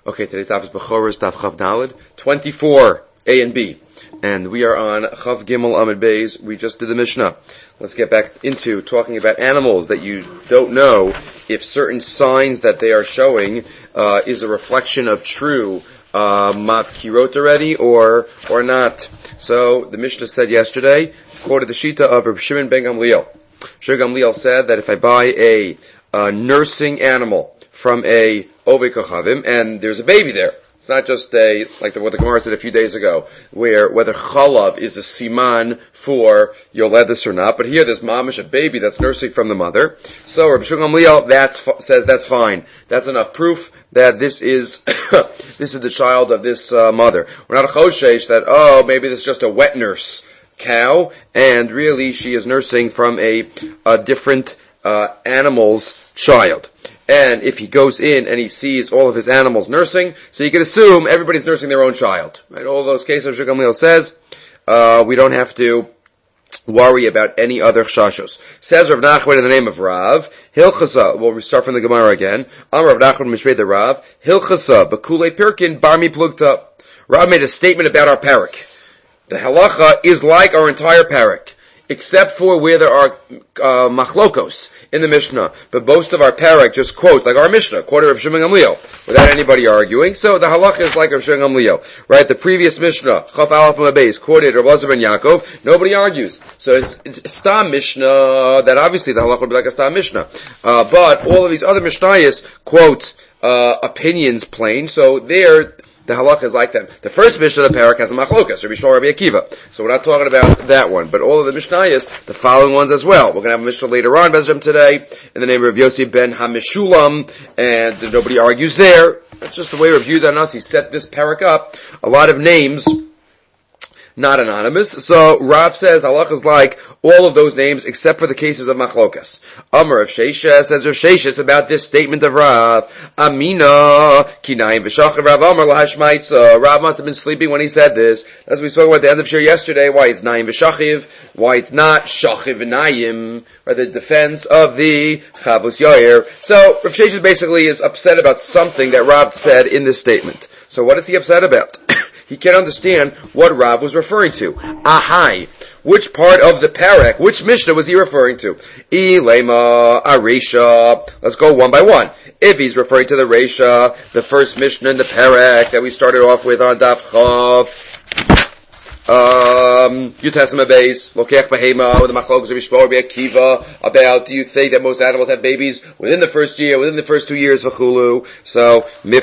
Okay, today's daf is Bechoros daf Chav Daled 24 A and B, and we are on Chav Gimel Amid Beis. We just did the Mishnah. Let's get back into talking about animals that you don't know if certain signs that they are showing is a reflection of true mafkirot already or not. So the Mishnah said yesterday, quoted the Shita of Reb Shimon ben Gamliel. Shimon Gamliel said that if I buy a nursing animal from a Ovei Kochavim, and there's a baby there. It's not just what the Gemara said a few days ago, where whether chalav is a siman for yoledus or not, but here there's mamish, a baby that's nursing from the mother. So Rabbi Shimon Gamliel says that's fine. That's enough proof that this is this is the child of this mother. We're not a choshesh that, maybe this is just a wet nurse cow, and really she is nursing from a different animal's child. And if he goes in and he sees all of his animals nursing, so you can assume everybody's nursing their own child. Right? All those cases, Shimon Gamliel says, we don't have to worry about any other chashos. Says Rav Nachman in the name of Rav, Hilchasa, we'll start from the Gemara again. Rav Nachman Mishpei the Rav, Hilchasa, Bakulei Pirkin, Barmi Plugta. Rav made a statement about our parak. The halacha is like our entire parak, except for where there are machlokos in the Mishnah. But most of our parak just quotes, like our Mishnah, quoted Rav Shimon Gamliel, without anybody arguing. So the halacha is like Rav Shimon Gamliel. Right? The previous Mishnah, Chaf Aleph Beis, quoted Rav Elazar ben Yaakov. Nobody argues. So it's a Stam Mishnah, that obviously the halacha would be like a Stam Mishnah. But all of these other Mishnayos quote opinions plain. So there, the halacha is like that. The first Mishnah of the parak has a machlokas, Rabbi Shmuel, Rabbi Akiva. So we're not talking about that one, but all of the Mishnayos, the following ones as well. We're going to have a Mishnah later on, Bezram today, in the name of Yossi ben Hamishulam, and nobody argues there. That's just the way Rabbi Yehuda Nasi set this parak up. A lot of names, not anonymous. So Rav says halacha is like all of those names except for the cases of machlokas. Amar of Sheisha says Rav Sheisha about this statement of Rav. Amina kinayim v'shachar Rav Amar lahashmaitza. Rav must have been sleeping when he said this. As we spoke about at the end of Shir yesterday, why it's nayim v'shachiv, why it's not shachiv v'nayim, or the defense of the chavus yair. So Rav Sheisha basically is upset about something that Rav said in this statement. So what is he upset about? He can't understand what Rav was referring to. Ahai. Which part of the parak, which Mishnah was he referring to? Ilema, Aresha. Let's go one by one. If he's referring to the Resha, the first Mishnah in the parak that we started off with on Daf Chav, Yutesima Beis, Lokech Behema, with the Machlokes of Yishmor Be'akiva, about do you think that most animals have babies within the first year, within the first 2 years, V'chulu? So,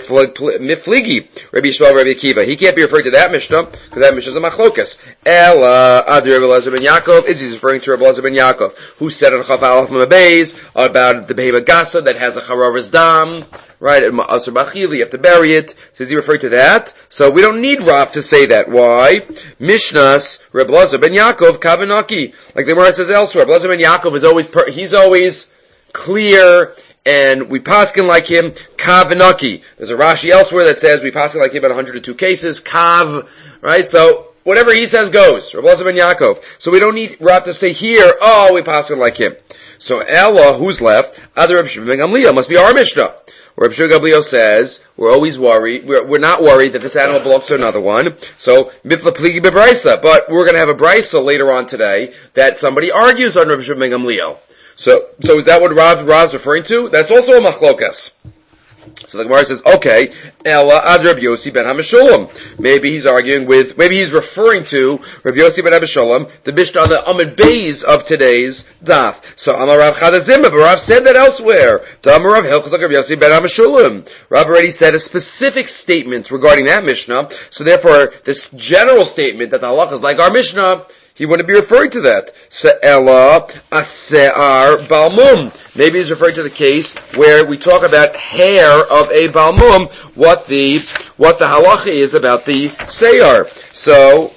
Mifligi, Rabbi Yishmor Rabbi Akiva. He can't be referring to that Mishnah, because that Mishnah is a Machlokas. Ela, Adi Rabbi Elazar ben Yaakov, is he referring to Rabbi Elazar ben Yaakov, who said on Chaf Aleph Beis, about the Behema Gasa that has a Chararas Dam, right, Asur Bachili, you have to bury it. So is he referring to that? So we don't need Rav to say that. Why? Mishnas, Reb Elazar ben Yaakov, Kavanaki. Like the Gemara says elsewhere, Reb Elazar ben Yaakov is always, he's always clear, and we paskin like him, Kavanaki. There's a Rashi elsewhere that says we paskin like him in 102 cases, Kav, right? So, whatever he says goes, Reb Elazar ben Yaakov. So we don't need Rav to say here, we paskin like him. So Ella, who's left? Other Reb Shimon ben Gamliel, must be our Mishnah. Where Reb Shimon Gamliel says, we're always worried, we're not worried that this animal belongs to another one. So, Mifla Pligi Bebraisa. But we're going to have a Braisa later on today that somebody argues on Reb Shimon ben Gamliel. So is that what Rav's referring to? That's also a machlokas. So the Gemara says, okay, Ella ad Rabbi Yossi ben Hamishulam. Maybe he's referring to Rabbi Yossi ben Hamishulam, the Mishnah on the Amid Beis of today's daf. So Amar Rav Chadazimah, but Rav said that elsewhere. To Amar Rav Hilchos Rabbi Yossi ben Hamishulam. Rav already said a specific statement regarding that Mishnah, so therefore this general statement that the halacha is like our Mishnah, he wouldn't be referring to that. Se'ela ase'ar balmum. Maybe he's referring to the case where we talk about hair of a balmum, what the halacha is about the se'ar. So,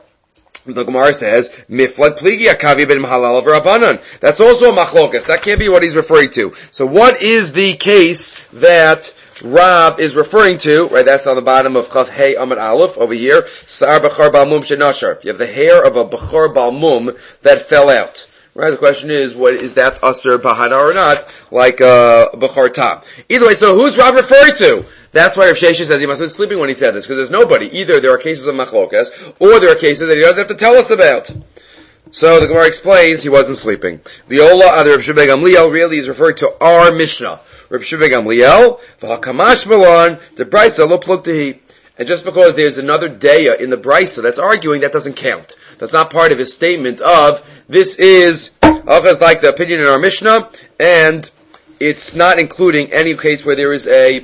the Gemara says, Miflad pligi akavi ben halal v'rabanan. That's also a machlokas. That can't be what he's referring to. So what is the case that Rav is referring to, right, that's on the bottom of Chav Hey Amud Aleph over here, Sa'ar B'char Balmum Shenashar. You have the hair of a B'char Balmum that fell out. Right? The question is, what is that Asr Bahana or not? Like, Bechor Tam. Either way, so who's Rav referring to? That's why Rav Sheshes says he must have been sleeping when he said this, because there's nobody. Either there are cases of machlokas, or there are cases that he doesn't have to tell us about. So the Gemara explains he wasn't sleeping. The Ola Adar Reb Shimon Gamliel really is referring to our Mishnah. Reb Shimon Gamliel, v'hakamash malon, the Brisa lo pluktehi. And just because there's another daya in the Brisa that's arguing, that doesn't count. That's not part of his statement of, this is, like the opinion in our Mishnah, and it's not including any case where there is a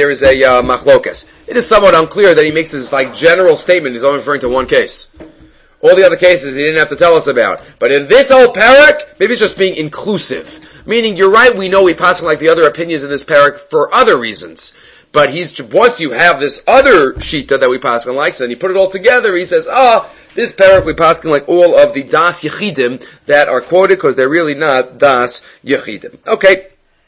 machlokas. It is somewhat unclear that he makes this like general statement. He's only referring to one case. All the other cases he didn't have to tell us about. But in this whole parak, maybe it's just being inclusive. Meaning, you're right, we know we pass like the other opinions in this parak for other reasons. But once you have this other shita that we pass on likes, and you put it all together, he says, this parak we pass on like all of the das yechidim that are quoted, because they're really not das yechidim. Okay.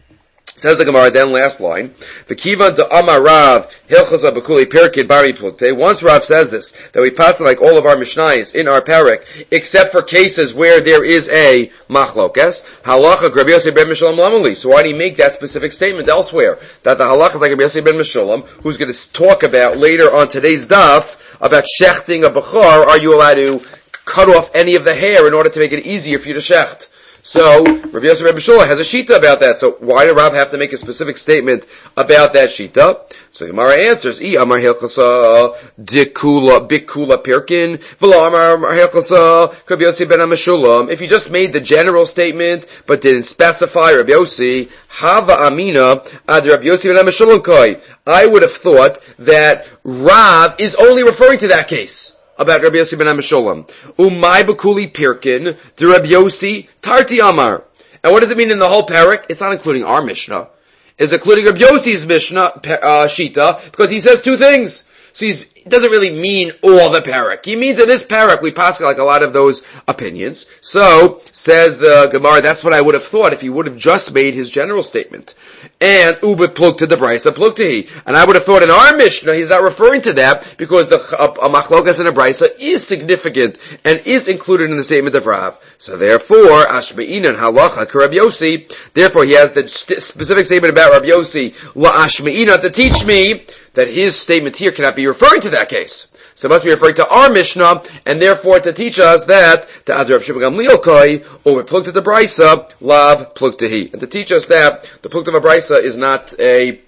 Says the Gemara, then last line. V'kivan de Amar Rav Hilchaza B'kuli Pirkid Bari Plukte. Once Rav says this, that we pass like all of our Mishnayos in our parak, except for cases where there is a machlokas. Halacha Rabbi Yossi ben Meshulam Lamali. So why do you make that specific statement elsewhere? That the halacha like Rabbi Yossi ben Meshulam, who's going to talk about later on today's daf about shechting a bechor, are you allowed to cut off any of the hair in order to make it easier for you to shecht? So, Rabbi Yosef ben Meshulam has a shita about that. So, why did Rav have to make a specific statement about that shita? So, Gemara answers, Amar Hilchasa Dikula Bikula Pirkin V'lo Amar Hilchasa Rabbi Yosef ben Meshulam. If you just made the general statement, but didn't specify Rabbi Yossi, Hava Amina Ad Rabbi Yosef ben Meshulam Koi. I would have thought that Rav is only referring to that case about Rabbi Yossi ben Meshulam. Umay b'kuli pirkin, de Rabbi Yossi tarti amar. And what does it mean in the whole parak? It's not including our Mishnah. It's including Rabbi Yossi's Mishnah, Shita, because he says two things. So it doesn't really mean all the parak. He means in this parak, we pass like a lot of those opinions. So, says the Gemara, that's what I would have thought if he would have just made his general statement. And Ubet plukta the Brisa pluktahi. And I would have thought in our Mishnah, he's not referring to that because the machlokas in a Brisa is significant and is included in the statement of Rav. So therefore, Ashme'inan halacha Rabbi Yossi. Therefore, he has the specific statement about Rabbi Yossi, La Ashme'ina, to teach me that his statement here cannot be referring to that case. So it must be referring to our Mishnah, and therefore to teach us that the Ad Rav Shimon Gamliel Koi, or plukta the Brisa, Lav pluktahi. And to teach us that the plukta of a Brisa is not a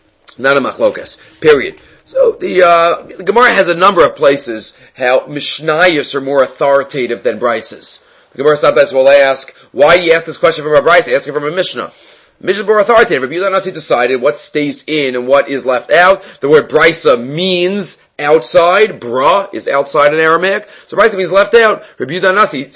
machlokas. Period. So the Gemara has a number of places how Mishnayos are more authoritative than Brisas. The Gemara sometimes will ask, why you ask this question from a Brisa? Ask it from a Mishnah. Mishnah is more authoritative. Rabbi Yehuda Nasi decided what stays in and what is left out. The word Brisa means outside. Bra is outside in Aramaic. So Brisa means left out. Rabbi Yehuda Nasi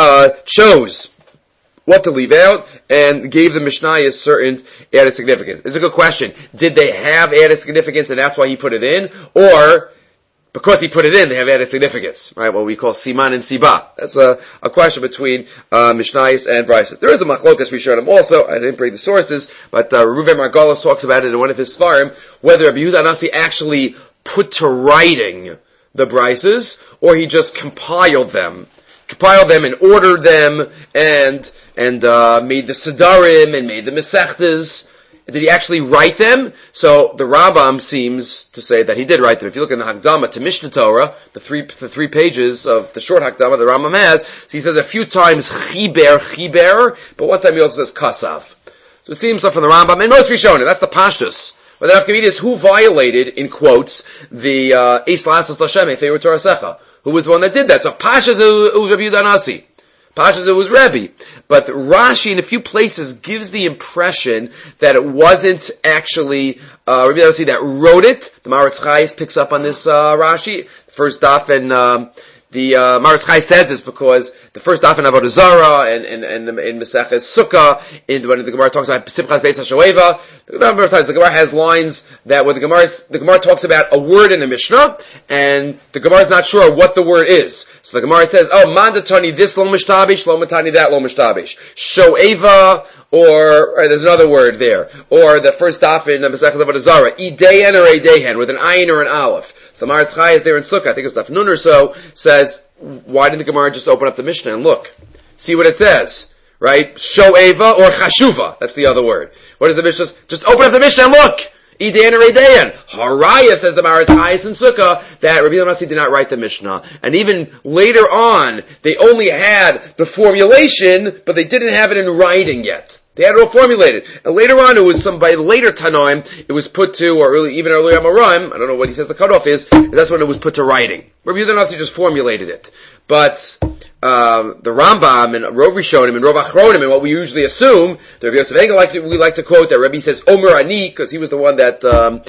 chose what to leave out and gave the Mishnayos certain added significance. It's a good question. Did they have added significance and that's why he put it in? Or because he put it in, they have added significance, right? What we call siman and siba. That's a question between Mishnayos and Brisa. There is a machlokas Rishonim also. I didn't bring the sources, but Reuven Margolis talks about it in one of his svarim, whether Rabbi Yehuda Nasi actually put to writing the Brisas, or he just compiled them and ordered them, and made the Sidarim and made the Mesechtas. Did he actually write them? So the Rambam seems to say that he did write them. If you look in the Hakdama to Mishnah Torah, the three pages of the short Hakdama the Rambam has, so he says a few times chiber, but one time he also says kasav. So it seems like from the Rambam, and most Rishonim, that's the Pashtus. But the Nafkamid is who violated, in quotes, the Eis Lasas Lashem Efei Torah Secha. Who was the one that did that? So Pashtus, it was Rabbi Yehuda Nasi. Pashas, it was Rebbe. But Rashi in a few places gives the impression that it wasn't actually Rabbi Nasi that wrote it. The Maharatz Chayes picks up on this Rashi. First daf, and the Maharatz Chayes says this because the first daf in Avodah Zarah and in Maseches Sukkah, when the Gemara talks about Simchas Beis HaShoeva, the number of times the Gemara has lines that where the Gemara talks about a word in the Mishnah, and the Gemara is not sure what the word is. So the Gemara says, mandatani this lo mishtabish, lo matani that lo mishtabish. Shoeva, or there's another word there. Or the first daf in Masechtas Avodah Zarah, Ideyan or Edehen, with an ayin or an aleph. So Maharatz Chayes there in Sukkah, I think it's daf Nun or so, says, why didn't the Gemara just open up the Mishnah and look? See what it says. Right? Sho'eva or chashuva. That's the other word. What is the Mishnah? Just open up the Mishnah and look. Idayan or Idayan. Haraya, says the Maharatz Chayes and Sukkah, that Rabbi Nasi did not write the Mishnah. And even later on, they only had the formulation, but they didn't have it in writing yet. They had it all formulated. And later on, it was by the later Tanoim, it was put to, or even earlier Amoraim, I don't know what he says the cutoff is, that's when it was put to writing. Rabbi Nasi just formulated it. But the Rambam and Rov Rishonim and Rov Achronim, and what we usually assume, the Rabbi Yosef Engel we like to quote that Rabbi says Omer Ani, because he was the one that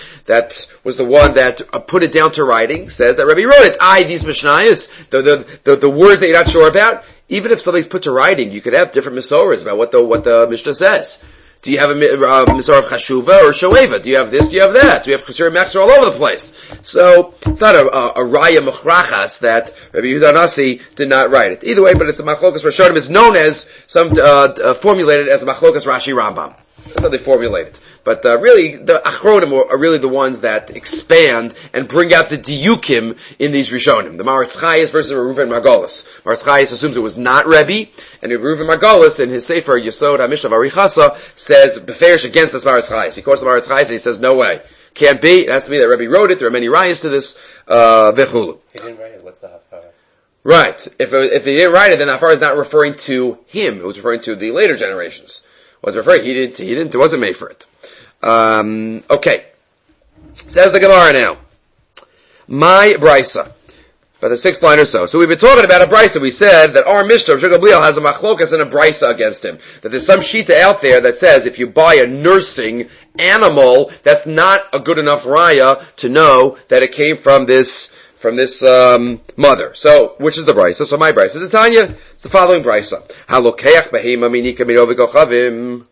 put it down to writing, says that Rabbi wrote it. These Mishnayos, the words that you're not sure about, even if something's put to writing, you could have different Misoras about what the Mishnah says. Do you have a Misor of Chashuva or Shoeva? Do you have this? Do you have that? Do you have Chasur and Machzor all over the place? So, it's not a Raya Mechrachas that Rabbi Yehuda Nasi did not write it. Either way, but it's a Machlokas Rishonim. It's known as, formulated as a Machlokas Rashi Rambam. That's how they formulate it. But really, the Achronim are really the ones that expand and bring out the Diyukim in these Rishonim. The Maharatz Chayes versus Reuven Margolis. Maharatz Chayes assumes it was not Rebbe, and Reuven Margolis in his Sefer Yesod HaMishnah Varichasa says Beferish against this Maharatz Chayes. He quotes the Maharatz Chayes and he says, no way. Can't be. It has to be that Rebbe wrote it. There are many rayas to this. Vechulu. He didn't write it. What's the hafara? Right. If they didn't write it, then the hafara is not referring to him. It was referring to the later generations. Was referring. He didn't. It wasn't made for it. Okay. Says the Gemara now. My brisa. For the 6th line or so. So we've been talking about a brisa. We said that our Mishnah of Shulchan Gamliel has a machlokas and a brisa against him. That there's some shita out there that says if you buy a nursing animal, that's not a good enough raya to know that it came from this mother. So, which is the brisa? So my brisa. The Tanya, it's the following brisa. Halokeach behema minika mirovik.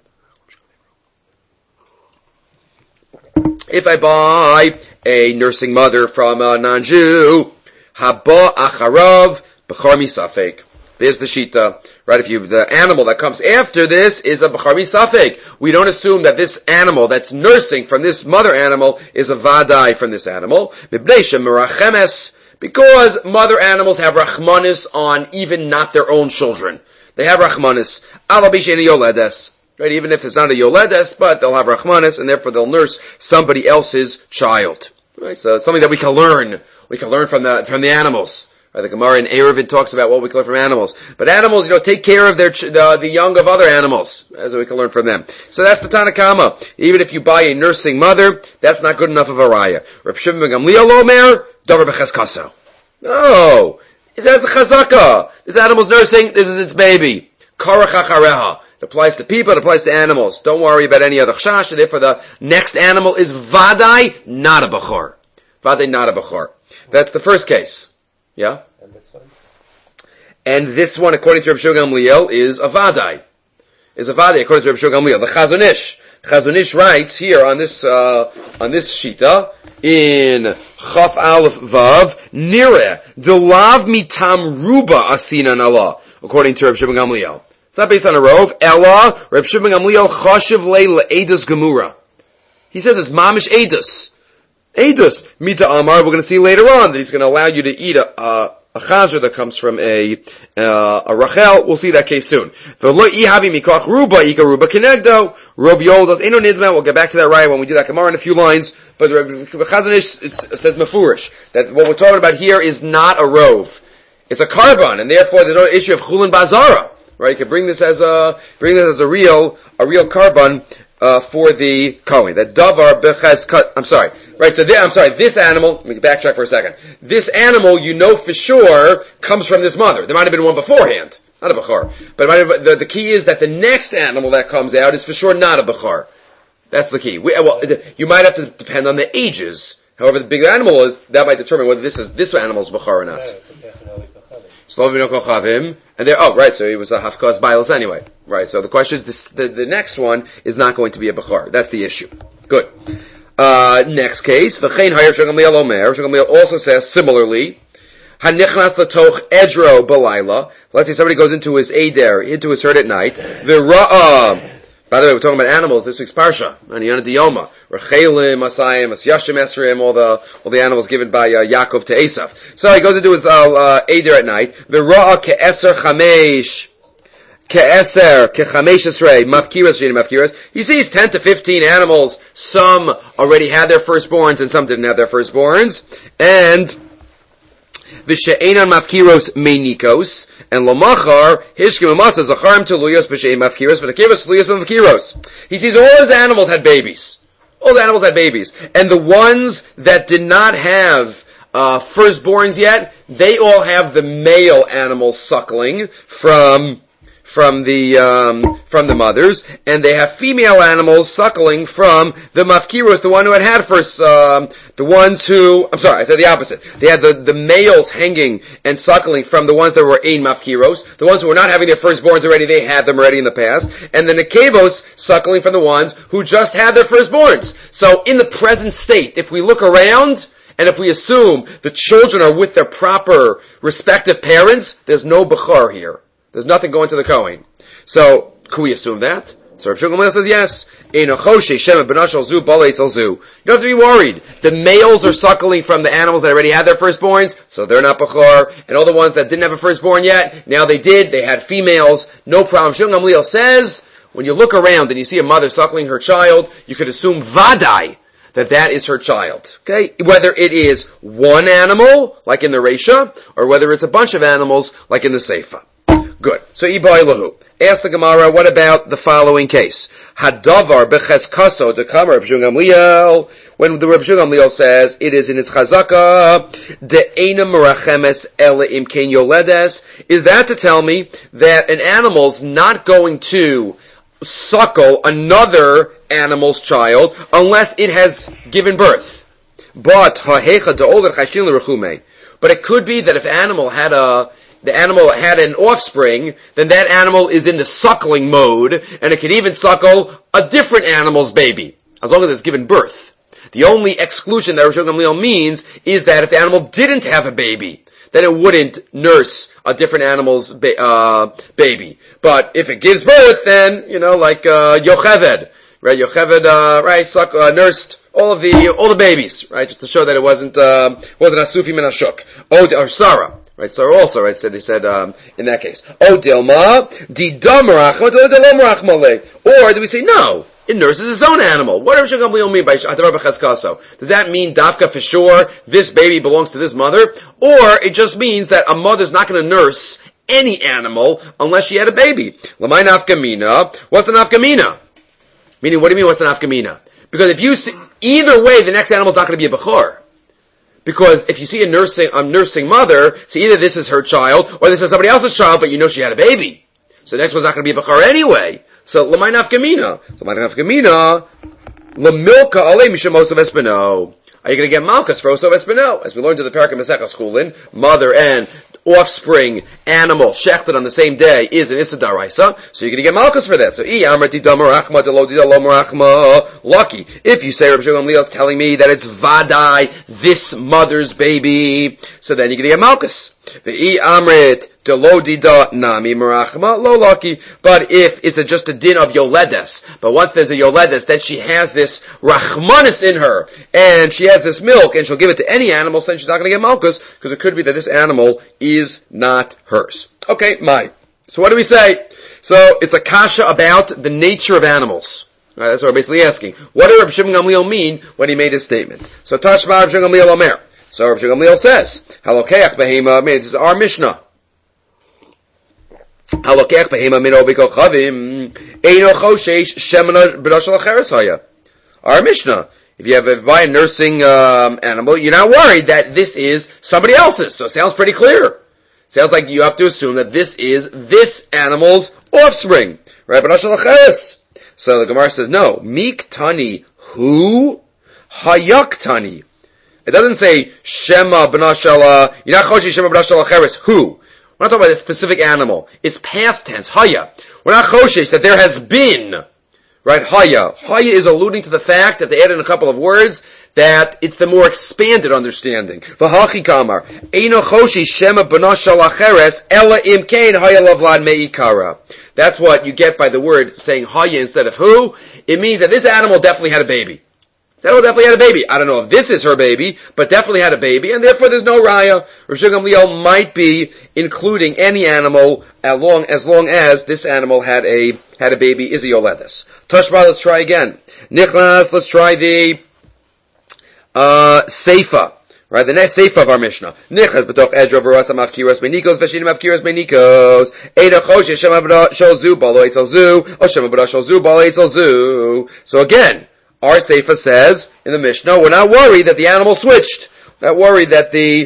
If I buy a nursing mother from a non-Jew, haba acharav b'char misafek. There's the shita, right? The animal that comes after this is a b'char misafek. We don't assume that this animal that's nursing from this mother animal is a vadai from this animal. Because mother animals have rachmanis on even not their own children. They have rachmanis. Alabisheni yoledes. Right, even if it's not a yoledes, but they'll have rachmanis, and therefore they'll nurse somebody else's child. Right, so it's something that we can learn. We can learn from the animals. Right, the Gemara in Eruvin talks about what we can learn from animals. But animals, take care of the young of other animals, as we can learn from them. So that's the Tanakama. Even if you buy a nursing mother, that's not good enough of a raya. Reb Shimon ben Gamliel omer, davar b'cheskaso. No, it has a chazaka. This animal's nursing. This is its baby. Karach achareha. It applies to people, it applies to animals. Don't worry about any other chash, and therefore the next animal is vadai, not a bachor. Vadai, not a bachor. That's the first case. Yeah? And this one? And this one, according to Reb Shimon Gamliel, is a vadai. According to Reb Shimon Gamliel. The Chazon Ish writes here on this shita, in Chaf Aleph Vav, Nireh, Delav mitam ruba asinan Allah, according to Reb Shimon Gamliel. It's not based on a rov. Ella, Reb Shimon Gamliel, chashiv le'edus gemura. He says it's mamish edus. Edus. Mita Amar, we're going to see later on that he's going to allow you to eat a chazer that comes from a rachel. We'll see that case soon. V'lo ihavi mikach ruba, ika ruba kinegdo. Rov yoldos, eno nidma. We'll get back to that right when we do that Gemara in a few lines. But the Chazon Ish says mefurish, that what we're talking about here is not a rov. It's a carbon, and therefore there's no issue of chulin bazara. Right, you can bring this as a real carbon for the kohen. That davar bechaz cut. I'm sorry. Right. So this animal. Let me backtrack for a second. This animal, for sure, comes from this mother. There might have been one beforehand, not a bechor. But the key is that the next animal that comes out is for sure not a bechor. That's the key. You might have to depend on the ages. However, the bigger animal is, that might determine whether this animal's bechor or not. And right, so he was a hafkaz bilas anyway. Right, so the question is, the next one is not going to be a bechar. That's the issue. Good. Next case, v'chein hayir Shulchan omer. Shulchan Gamliel also says similarly, hanichnas latoch edro balayla. Let's say somebody goes into his eder, into his herd at night. V'ra'ah. By the way, we're talking about animals this week's parsha. Aniyana Diyoma, Rechelim, Masayim, Asyashim Esrim, all the animals given by Yaakov to Esav. So he goes into his eder at night. V'ra'a ke'eser chamesh. ke'eser, ke'chamesh esrei, mafkiras, she'ein mafkiras. He sees 10 to 15 animals. Some already had their firstborns and some didn't have their firstborns. And v'she'einan mafkiros meinikos. And lomachar, hishkim amatza, zacharim teluyos, b'she'ein mafkiros, v'nekevas teluyos b'mafkiros. He sees all his animals had babies. All the animals had babies. And the ones that did not have firstborns yet, they all have the male animals suckling from the mothers, and they have female animals suckling from the mafkiros, the one who had first, I said the opposite. They had the males hanging and suckling from the ones that were ein mafkiros, the ones who were not having their firstborns already, they had them already in the past, and the nekevos suckling from the ones who just had their firstborns. So in the present state, if we look around, and if we assume the children are with their proper respective parents, there's no bechor here. There's nothing going to the Kohen. So, can we assume that? So Rav Shimon says yes. You don't have to be worried. The males are suckling from the animals that already had their firstborns, so they're not bechor. And all the ones that didn't have a firstborn yet, now they did. They had females. No problem. Shimon Gamliel says, when you look around and you see a mother suckling her child, you could assume vadai that is her child. Okay? Whether it is one animal, like in the Reisha, or whether it's a bunch of animals, like in the Seifa. Good. So, Ibai Lahu. Ask the Gemara, what about the following case? Hadavar becheskaso dekam Rav Shimon Gamliel. When the Rav Shimon Gamliel says, it is in its chazaka, de'ena merachemes ele imkein yoledes. Is that to tell me that an animal's not going to suckle another animal's child unless it has given birth? But it could be that if the animal had an offspring, then that animal is in the suckling mode, and it could even suckle a different animal's baby, as long as it's given birth. The only exclusion that Rosh Gamliel means is that if the animal didn't have a baby, then it wouldn't nurse a different animal's baby. But if it gives birth, then, like Yocheved, right? Yocheved, nursed all the babies, right? Just to show that it wasn't Asufim and Ashuk. Or Sarah. Right, so also, right, they said, in that case, Dilma, or do we say, no, it nurses its own animal? What does Shimon Gamliel mean by Hadavar becheskaso? Does that mean, Dafka, for sure, this baby belongs to this mother? Or it just means that a mother's not going to nurse any animal unless she had a baby? Lamai nafkamina. What's the nafkamina? Meaning, what do you mean, what's the nafkamina? Because if you see, either way, the next animal's not going to be a bechor. Because if you see a nursing mother, so either this is her child, or this is somebody else's child, but you know she had a baby. So the next one's not going to be a bechor anyway. So, l'may nafkamina. L'milka alei misham osav espino. Are you going to get malchus for osav espino? As we learned in the Parak Masechah Schulin, mother and offspring animal shechted on the same day is an Issa Daraisa, so you're going to get malchus for that. So, lucky. If you say Rav Shimon Gamliel is telling me that it's vadai, this mother's baby, so then you're going to get malchus. The amrit delodida nami merachma lo lucky. But if it's just a din of yoledes, but once there's a yoledes, then she has this rachmanis in her, and she has this milk, and she'll give it to any animal, so then she's not going to get malchus, because it could be that this animal is not hers. Okay, so what do we say? So it's a kasha about the nature of animals. Right, that's what we're basically asking. What did Rav Shimon Gamliel mean when he made his statement? So Tashma Rav Shimon Gamliel Omer. So Rav Shimon Gamliel says, Halokeach behema, this is our Mishnah. Halokeach behema min obiko chavim, eino choshesh shemana b'nashal acheres haya. Our Mishnah. If you buy a nursing animal, you're not worried that this is somebody else's. So it sounds pretty clear. Sounds like you have to assume that this is this animal's offspring. Right? B'nashal acheres. So the Gemara says, no. Mik tani hu hayak tani. It doesn't say Shema b'nashal. You're not choshesh Shema b'nashal acheres who. We're not talking about a specific animal. It's past tense. Haya. We're not choshesh that there has been. Right? Haya. Haya is alluding to the fact that they added a couple of words that it's the more expanded understanding. V'hachi kamar. Eino choshesh Shema b'nashal acheres ela imkein haya lavlad me'ikara. That's what you get by the word saying haya instead of who. It means that this animal definitely had a baby. This animal definitely had a baby. I don't know if this is her baby, but definitely had a baby, and therefore there's no raya. Rav Shimon Gamliel might be including any animal as long as this animal had a baby. Is a yoledes. Tashma, let's try again. Nichlas, let's try the seifa. Right, the next seifa of our Mishnah. Nichlas b'toch edra v'rasa mafkiros beinikos v'shinim mafkiros beinikos. Eina choshe shema b'da shel zu balo etzel zu o shema b'da shel zu balo etzel zu. So again, our seifa says in the Mishnah, we're not worried that the animal switched. We're not worried that the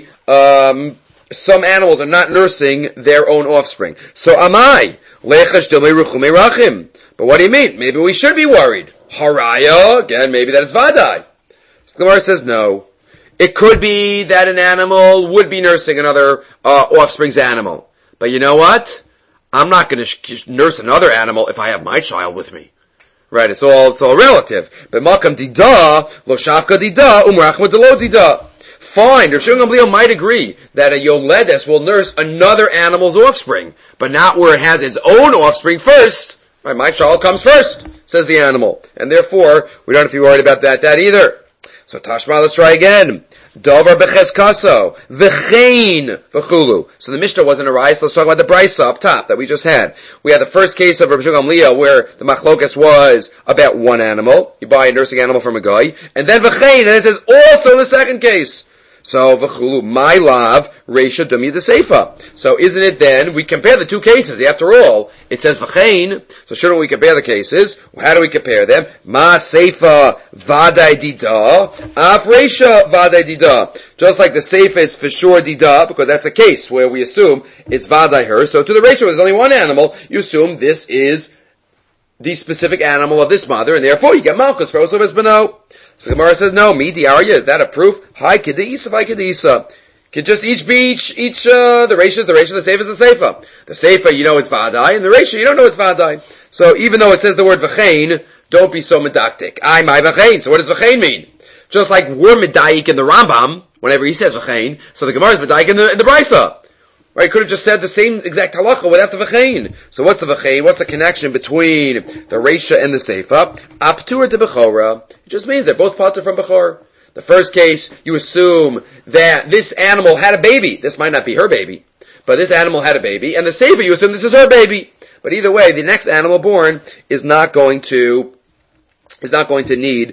some animals are not nursing their own offspring. So amai lechash dilmei ruchumei rachim. But what do you mean? Maybe we should be worried. Haraya, again, maybe that is vadai. So the Gemara says no. It could be that an animal would be nursing another offspring's animal. But you know what? I'm not going to nurse another animal if I have my child with me. Right, it's all relative. But makam dida, lo shafka dida, umrachma de lo dida. Fine, Rav Shimon Gamliel might agree that a yoledes will nurse another animal's offspring, but not where it has its own offspring first. Right, my child comes first, says the animal. And therefore, we don't have to be worried about that either. So Tashma, let's try again. Dover bechezkaso, v'chein v'chulu. So the Mishnah wasn't a rise. Let's talk about the brisa up top that we just had. We had the first case of Rav Shimon Gamliel where the machlokas was about one animal. You buy a nursing animal from a guy. And then v'chein, and it says also in the second case. So v'chulu, my lav, reisha dumi de seifa. So isn't it then, we compare the two cases. After all, it says v'chein, so shouldn't we compare the cases? How do we compare them? Ma seifa vadai dida, af reisha vadai dida. Just like the seifa is for sure dida, because that's a case where we assume it's vadai her. So to the reisha, where there's only one animal, you assume this is the specific animal of this mother, and therefore you get malchus for Osov Esbano. So the Gemara says, no, midi arya, is that a proof? Hi kedisa, hi kedisa. Can just each be the reisha is the reisha, the seifa is the seifa. The seifa, you know it's vadai, and the reisha, you don't know it's vadai. So even though it says the word v'chein, don't be so medactic. I my v'chein. So what does v'chein mean? Just like we're medayik in the Rambam, whenever he says v'chein, so the Gemara is medayik in the brisa. Right, he could have just said the same exact halacha without the v'chein. So what's the v'chein? What's the connection between the reisha and the seifa? Aptur de bechora. It just means they're both patur from bechor. The first case, you assume that this animal had a baby. This might not be her baby, but this animal had a baby. And the seifa, you assume this is her baby. But either way, the next animal born is not going to need, not going to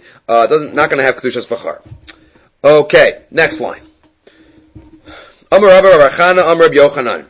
have kedushas bechor. Okay, next line. Amar Rabba Rachana Amar Rabbi Yochanan.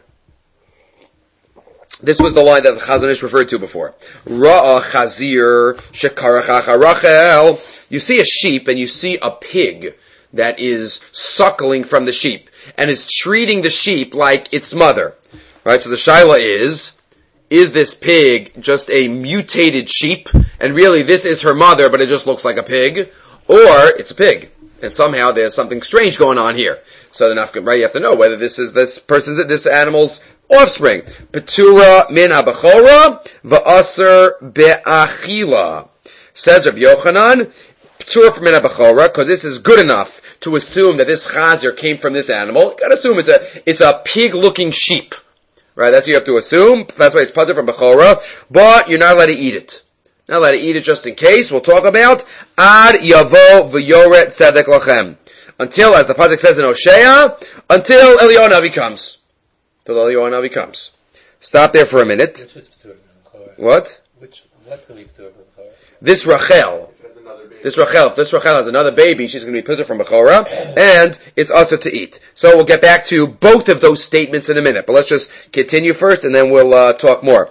This was the line that the Chazon Ish referred to before. Ra'a chazir shekarachacha Rachel. You see a sheep and you see a pig that is suckling from the sheep and is treating the sheep like its mother. Right? So the shaila is this pig just a mutated sheep and really this is her mother but it just looks like a pig? Or it's a pig and somehow there's something strange going on here. So right, you have to know whether this animal's offspring. Petura min habachora va'aser be'achila. Says Rabbi Yochanan, petura min habachora, because this is good enough to assume that this chazir came from this animal. You gotta assume it's a pig-looking sheep. Right, that's what you have to assume. That's why it's patur from bechora, but you're not allowed to eat it. Not allowed to eat it just in case. We'll talk about ad yavo v'yoret tzedek lachem. Until, as the pasuk says in Hosea, until Eliyahu Navi comes. Until Eliyahu Navi comes. Stop there for a minute. Which is Petur from Bechorah? What? What's going to be Petur from Bechorah? This Rachel. If this Rachel has another baby, she's going to be Petur from Bechorah, and it's also to eat. So we'll get back to both of those statements in a minute, but let's just continue first, and then we'll talk more.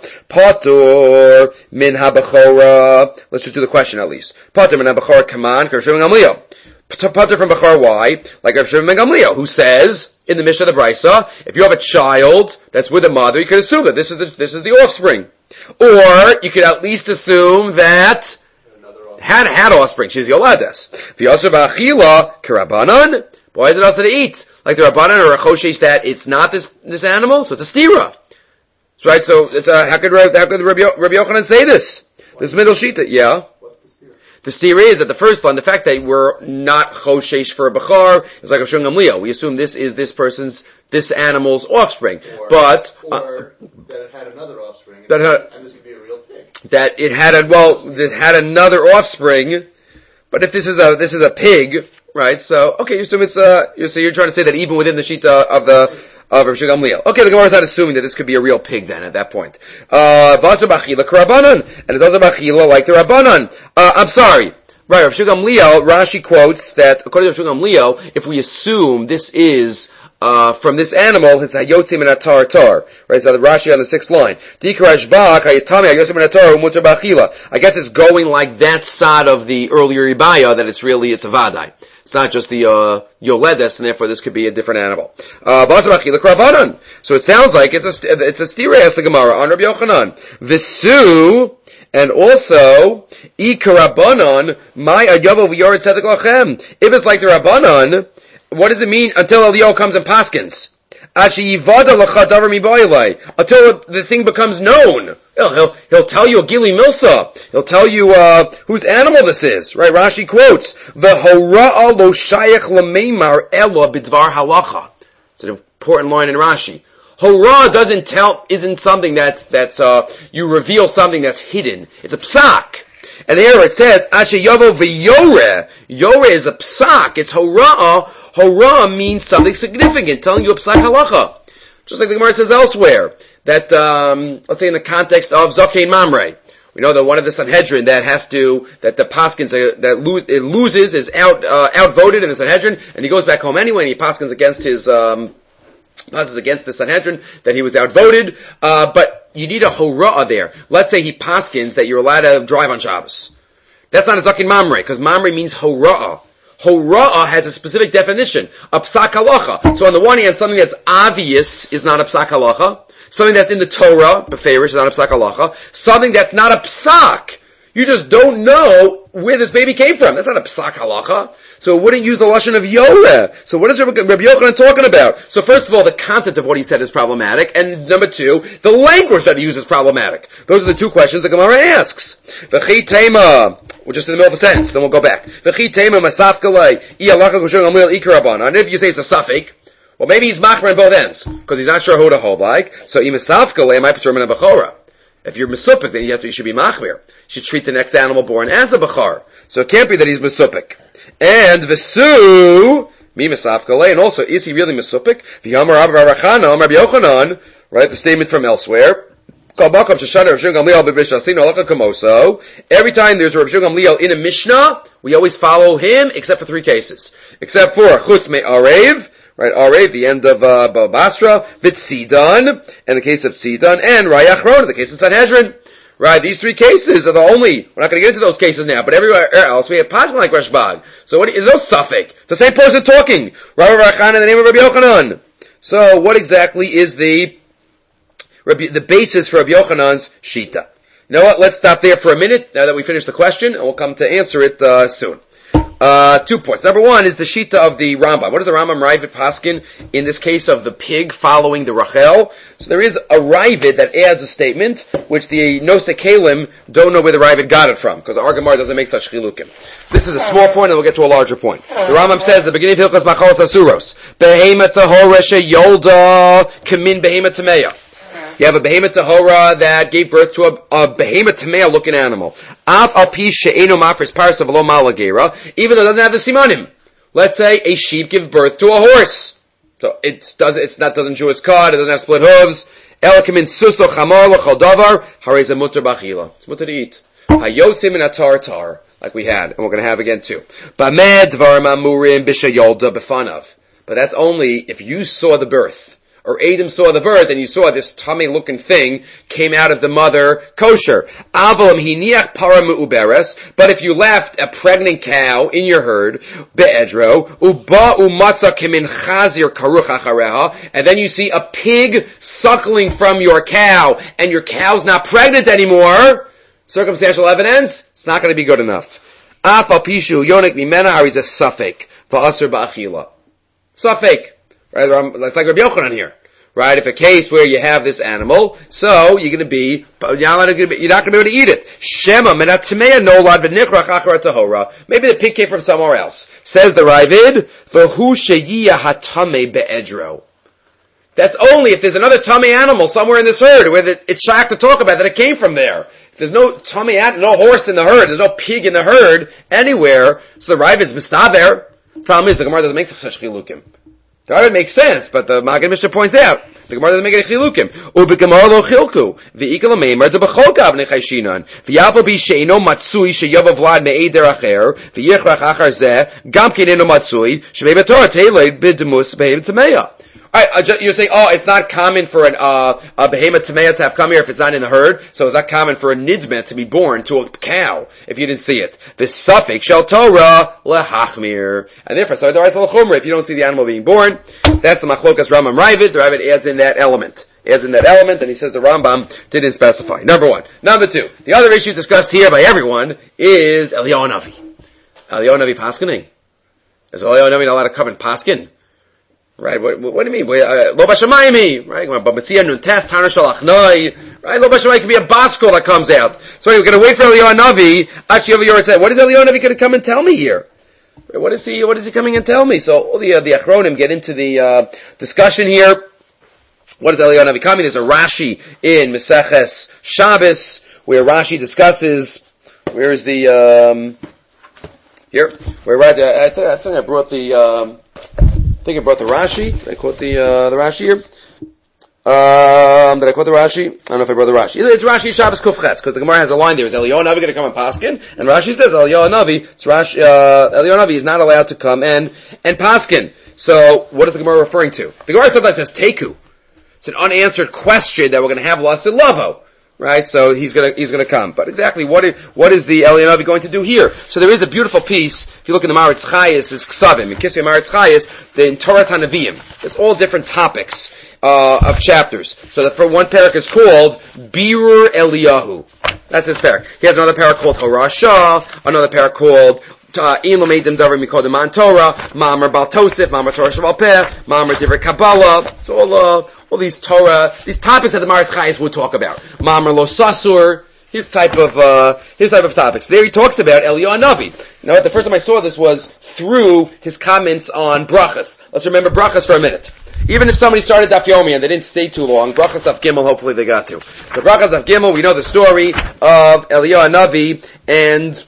Patur min ha-Bechorah. Let's just do the question at least. Patur min ha-Bechorah kaman k'Rav Gamliel. Patur from Bechor, why? Like Rav Shimon ben Gamliel, who says in the Mishnah of the Brisa, if you have a child that's with a mother, you can assume that this is the offspring, or you could at least assume that had offspring. She's Yoledes. V'yasur ba'achila k'Rabbanan. Why is it also to eat? Like the Rabbanan or a Choshesh that it's not this animal, so it's a stira. That's right. So it's how could Rabbi Yochanan say this? This middle shita, yeah. The stira is that the first one, the fact that we're not choshesh for a bechar, is like Rav Shimon Gamliel. We assume this is this animal's offspring. Or that it had another offspring, and this could be a real pig. That it had this had another offspring, But if this is a pig, right? So okay, you assume it's so you're trying to say that even within the shita of Rav Shimon Gamliel. Okay, the Gemara is not assuming that this could be a real pig then at that point. V'asur b'achila k'Rabbanan, and it's also b'achila like the Rabbanan. I'm sorry. Right, Rav Shimon Gamliel, Rashi quotes that according to Rav Shimon Gamliel, if we assume this is from this animal, it's hayotzim and atar tar. Right, so the Rashi on the 6th line. I guess it's going like that side of the earlier Ibaya that it's a vadai. It's not just the yoledes, and therefore this could be a different animal. So it sounds like it's a stira as the Gemara on Rabbi Yochanan. Visu, and also ikarabanan my adyavu v'yored tzedek lachem. If it's like the Rabbanan, what does it mean until Eliyahu comes and paskins? Until the thing becomes known. He'll tell you a Gili Milsa. He'll tell you whose animal this is. Right? Rashi quotes, "V'hora'a lo shayach l'meimar ela b'dvar halacha." It's an important line in Rashi. Hora isn't something that's you reveal something that's hidden. It's a psak. And there it says, Ache Yavo v'yoreh. Yoreh is a psak. It's hora'ah. Hora'ah means something significant, telling you a psak halacha. Just like the Gemara says elsewhere, that, let's say in the context of Zakein Mamre. We know that one of the Sanhedrin that the Paskins, it loses, is outvoted in the Sanhedrin, and he goes back home anyway, and he Paskins against against the Sanhedrin, that he was outvoted, but you need a hora'ah there. Let's say he paskins that you're allowed to drive on Shabbos. That's not a zakin mamre, because mamre means hora'ah. Hora'ah has a specific definition, a psak halacha. So on the one hand, something that's obvious is not a psak halacha. Something that's in the Torah, beferish, is not a psak halacha. Something that's not a psak, you just don't know where this baby came from. That's not a psak halacha. So it wouldn't use the lashon of yoreh. So what is Rabbi Yochanan talking about? So first of all, the content of what he said is problematic, and number two, the language that he uses is problematic. Those are the two questions the Gemara asks. V'chi tema, we're just in the middle of a sentence, then we'll go back. V'chi tema masafkalei, iyalaka k'shur amil ikaraban. And if you say it's a suffix, well maybe he's machmer on both ends, because he's not sure who to hold like. So imasafkalei might determine a bechora. If you're mesupik, then you should be machmer. You should treat the next animal born as a bechar. So it can't be that he's mesupik. And Vesu, mi mesafkale, and also, is he really mesupik? V'yamar Rabbi Barachana, Rabbi Yochanan, right, the statement from elsewhere. Every time there's Rav Shimon Gamliel in a Mishnah, we always follow him, except for 3 cases. Except for Chutz Me Arev, right, Arev, the end of Basra, Vitzidan, and the case of Sidon, and Rayachron, in the case of Sanhedrin. Right, these 3 cases are the only, we're not going to get into those cases now, but everywhere else we have Paskin like Rashbag. So what is those suffix? It's the same person talking. Rabbi Rachan in the name of Rabbi Yochanan. So what exactly is the basis for Rabbi Yochanan's Shita? You know what, let's stop there for a minute, now that we finished the question, and we'll come to answer it soon. 2 points. Number 1 is the Shita of the Rambam. What is the Rambam Ravid Paskin in this case of the pig following the Rachel? So there is a Ravid that adds a statement, which the Nosei Kalim don't know where the Ravid got it from, because the Argamar doesn't make such chilukim. So this is a small point, and we'll get to a larger point. The Rambam says, the beginning of Hilchas Machalas Asuros, Behema Tahora Sheyolda Kamin Behema Tameya. You have a behemoth tahora that gave birth to a behemoth tamei looking animal. Af al pi she'eno mafris parsa v'lo malagera, even though it doesn't have the simanim. Let's say a sheep gives birth to a horse. So doesn't chew its cud, it doesn't have split hooves. Elakamin suso chamor l'chol davar, harei mutter b'achila. It's mutter to eat. Hayotzim in atar tar, like we had, and we're going to have again too. B'med dvar mamurim b'shayolda b'fanav. But that's only if you saw the birth. Or Adam saw the birth and you saw this tummy looking thing came out of the mother kosher. Avalam hiniach para mu'uberes, but if you left a pregnant cow in your herd, be'edro, uba umatza kemin chazir karuch achareha, and then you see a pig suckling from your cow, and your cow's not pregnant anymore, circumstantial evidence, it's not going to be good enough. Afa pishu yonik mimena ariz a suffik, va'asr ba'achila. Suffik. Right, it's like Rabbi Yochanan here, right? If a case where you have this animal, so you're not going to be able to eat it. Shema menatmeya nolad v'nichrach achar tahora. Maybe the pig came from somewhere else. Says the Ravid, v'hu sheyiyah hatame be'edro. That's only if there's another tummy animal somewhere in this herd where it's shocked to talk about that it came from there. If there's no tummy at, no horse in the herd, there's no pig in the herd anywhere, so the Rav is mistaber. Problem is, the Gemara doesn't make such chilukim. The Rav makes sense, but the Magen Mishnah points out, the Gemara doesn't make any chilukim. U'begemar lo chilku, v'ikal ha'meimer debachol gav nechashinan, v'yavo bi she'ino matsui she'yavo vlad me'eder acher, v'yichrach achar zeh, gam kineno matsui, she'mei b'torah te'eled b'demus b'hem t'meya. Alright, you're saying, it's not common for a behemoth tameya to have come here if it's not in the herd, so it's not common for a nidmet to be born to a cow if you didn't see it. The suffix shel Torah lehachmir. And therefore, so if you don't see the animal being born, that's the machlokas Rambam Ravid. The Ravid adds in that element. And he says the Rambam didn't specify. Number one. Number two, the other issue discussed here by everyone is Eliyahu Navi. Eliyahu Navi paskening. Is Eliyahu Navi not allowed to come and paskin? Right, what do you mean? Lo b'shamayim, right? B'matzia nun test, Tana shalachnoi, right? Lo b'shamayim can be a baskol that comes out. So we're going to wait for Eliyahu Navi. Actually, over here, what is Eliyahu Navi going to come and tell me here? What is he coming and tell me? So all the Achronim get into the discussion here. What is Eliyahu Navi coming? There's a Rashi in Meseches Shabbos where Rashi discusses. Where is the here? Where I think I brought the. I think I brought the Rashi. Did I quote the Rashi here? Did I quote the Rashi? I don't know if I brought the Rashi. It's Rashi Shabbos Kufches, because the Gemara has a line there. Is Eliyahu Navi going to come and paskin? And Rashi says Eliyahu Navi is not allowed to come and paskin. So, what is the Gemara referring to? The Gemara sometimes says teku. It's an unanswered question that we're going to have lasid lavo. Right? So he's gonna come. But exactly what is the Eliyahu Navi going to do here? So there is a beautiful piece, if you look in the Maritz Chayes, is Ksavim. In Kisvei Maritz Chayes, in Torah HaNeviim. There's all different topics, of chapters. So the one parak is called Birur Eliyahu. That's his parak. He has another parak called Horasha, another parak called In L'meidim Davar Mikodem Man Torah, Ma'amar Bal Tosef, Ma'amar Torah Shaval Peh, Ma'amar Divrei Kabbalah. It's all these these topics that the Maritz Chayes would talk about. Ma'amar Lo Sasur, his type of topics. There he talks about Eliyahu Navi. You know what? The first time I saw this was through his comments on brachas. Let's remember brachas for a minute. Even if somebody started Daf Yomi and they didn't stay too long, brachas Daf Gimel, hopefully they got to. So brachas Daf Gimel, we know the story of Eliyahu Navi and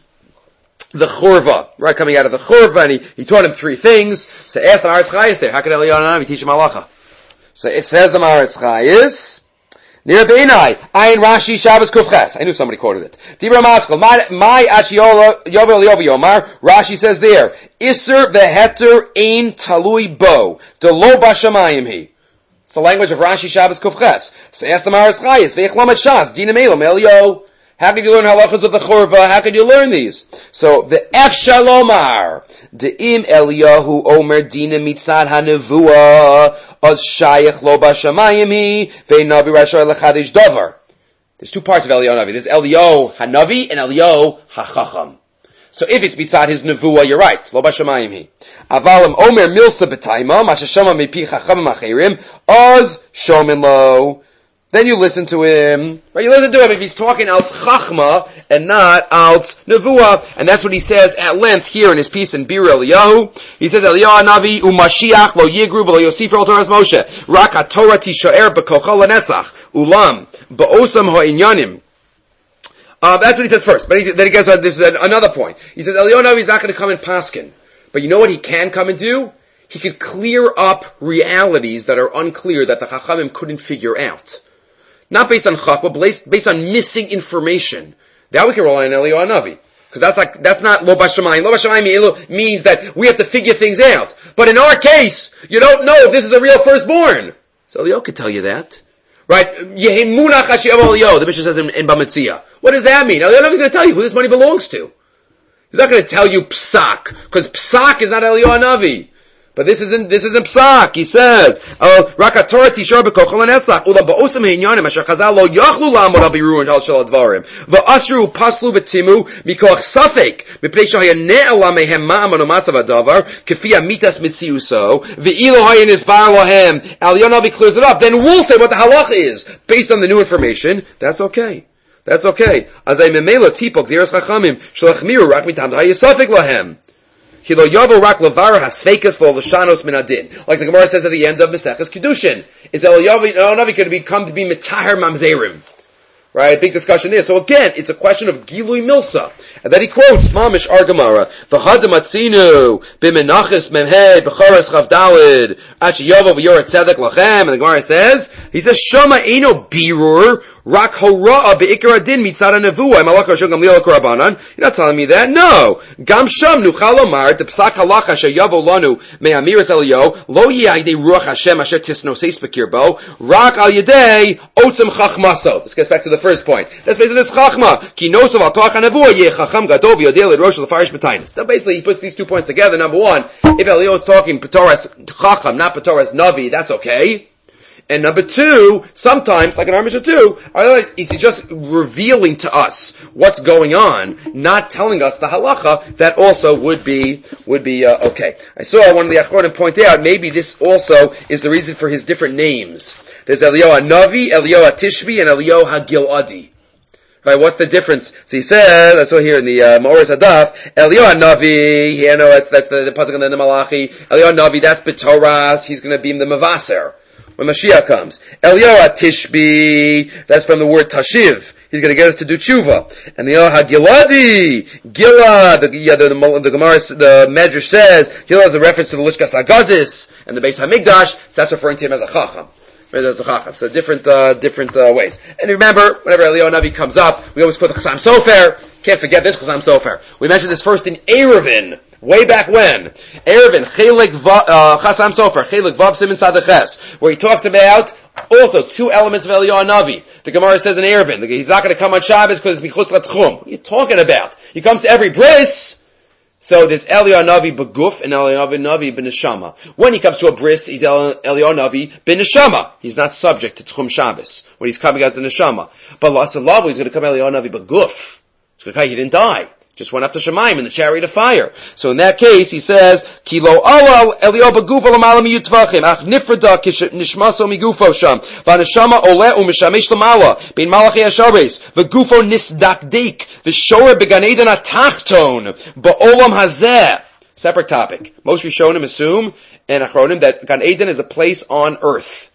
the Churva, right, coming out of the Churva, and he taught him three things. So ask the Maritz Chayes there, how could Eliyahu Navi teach him halacha? So it says the Maritz Chayes, Nir Beinai, Ayin Rashi Shabbos Kufches. I knew somebody quoted it. Dibra Maskal, my Achiola Yovel Yomar. Rashi says there, Isser veheter ein talui bo, de lo bashamayim he. It's the language of Rashi Shabbos Kufches. So ask the Maritz Chayes, Ve'echlamet Shas, Dina Meilom Elio. How could you learn halachas of the Churva? How could you learn these? So the F Shalomar, the Im Eliyahu Omer Dina Mitzad HaNevuah Az Shayach Lo Bashamayim Ve'Navi Rashay Lechadish Davar. There's two parts of Eliyahu Navi. There's Eliyahu HaNavi and Eliyahu HaChacham. So if it's beside his Nevuah, you're right. Lo Bashamayim he. Avalim Omer Milsa B'Taima Mashashama Mipi Chachamim Acherim Az Shomin Lo. Then you listen to him, right? You listen to him if he's talking als chachma and not als nevuah, and that's what he says at length here in his piece in Bir Eliyahu. He says Eliyahu Navi u'Mashiach lo yigru v'lo yosif al Torah's Moshe rak haTorah tishaer b'kocha lenetzach ulam ba'osam ha'inyanim. That's what he says first, but then he goes on. This is another point. He says Eliyahu Navi is not going to come in paskin, but you know what he can come and do? He could clear up realities that are unclear that the Chachamim couldn't figure out. Not based on chak, but based on missing information. That we can rely on Eliyahu Navi. Because that's not lo bashamayim. Lo bashamayim means that we have to figure things out. But in our case, you don't know if this is a real firstborn. So Eliyahu could tell you that. Right? Yehemunach Hashem Eliyahu, the Mishnah says in Bamitzia. What does that mean? Eliyahu Navi is going to tell you who this money belongs to. He's not going to tell you psak, because psak is not Eliyahu Navi. But this isn't psak. He says, "Rak Torah tishar b'kochel anetzach ula ba'osam heinyanim asher chazal lo yachlu la'amod al birur and al shel advarim va'asru paslu v'timu mikoch safek mipnei shahaya ne'ala mehem ma'amon u'matzav adavar kefi amitas mitziuso v'ilo hayin isbar lohem." Eliyahu Navi clears it up. Then we'll say what the halacha is based on the new information. That's okay. That's okay. Azay memela tipok ziras chachamim shalachmiru rak mitam hayisafek lahem. Like the Gemara says at the end of Maseches Kedushin, is Eliyahu Navi going to become to be Metaher Mamzerim? Right? Big discussion there. So again, it's a question of Gilui Milsa. And then he quotes Mamish Argamara, V'hadam atzinu, b'menachis memhe, b'choras chavdalid, achi yovo v'yoret tzedek lachem. And the Gemara says, he says, Shama eino birur, rak hora'a be'ikar adin mitzad ha'nevuah, malach ha'shon gamliel ha'korabanan. You're not telling me that? No. Gam sham nuchal omar, t'psak halacha she'yavo lanu me'amiras eliyo, lo yiyadei ruach Hashem asher tisnoseis b'kirbo, rak al yedei otzem chachmaso. This gets back to the first point. That's basically this chachma. Ki nosov al toach ha'nevuah yeh chacham gadol v'yodei l'rosh l'farish b'tainis. Now basically he puts these 2 points together. Number one, if Eliyahu is talking Patoras chacham, not Patoras navi, that's okay. And number two, sometimes, like in our Mishnah too, is he just revealing to us what's going on, not telling us the halacha, that also would be okay. I saw one of the Achronim point out, maybe this also is the reason for his different names. There's Eliyahu HaNavi, Eliyahu HaTishbi, and Eliyahu HaGiladi. Right, what's the difference? So he says, I saw here in the Ma'oris Hadaf, Eliyahu HaNavi, that's the pasuk in the Malachi, Eliyahu HaNavi, that's B'Toras, he's going to be in the Mavaser when Mashiach comes. Eliyahu HaTishbi, that's from the word Tashiv. He's going to get us to do tshuva. And Eliyahu HaGiladi, Gilad, the Gemara, the Medrash says, Gilad is a reference to the Lishkas HaGazis, and the Beis HaMikdash, so that's referring to him as a Chacham. So different ways. And remember, whenever Eliyahu Navi comes up, we always put the Chasam Sofer. Can't forget this Chasam Sofer. We mentioned this first in Eruvin, way back when. Eruvin, Chasam Sofer, Chelik Vav Simin Sadaches, where he talks about also 2 elements of Eliyahu Navi. The Gemara says in Eruvin, he's not going to come on Shabbos because it's Michus Latchum. What are you talking about? He comes to every bris. So there's Eliyahu Navi b'guf and Eliyahu Navi b'neshama. When he comes to a bris, he's Eliyahu Navi b'neshama. He's not subject to Tchum Shabbos when he's coming as a neshama. But L'asalavu, he's going to come Eliyahu Navi b'guf. He's going to come, he didn't die. Just went up to Shemaim in the chariot of fire. So in that case, he says, Kilo ala Eliyahu b'guf l'mala miyutvachim, ach nifrada nishmaso migufo sham, v'aneshama ole u'mishamesh l'mala, bein malachi ha-shabbos, v'gufo nisdakdik, v'shore b'gan eden atachton, ba'olam hazeh. Separate topic. Most Rishonim assume, and Achronim, that Gan Eden is a place on earth.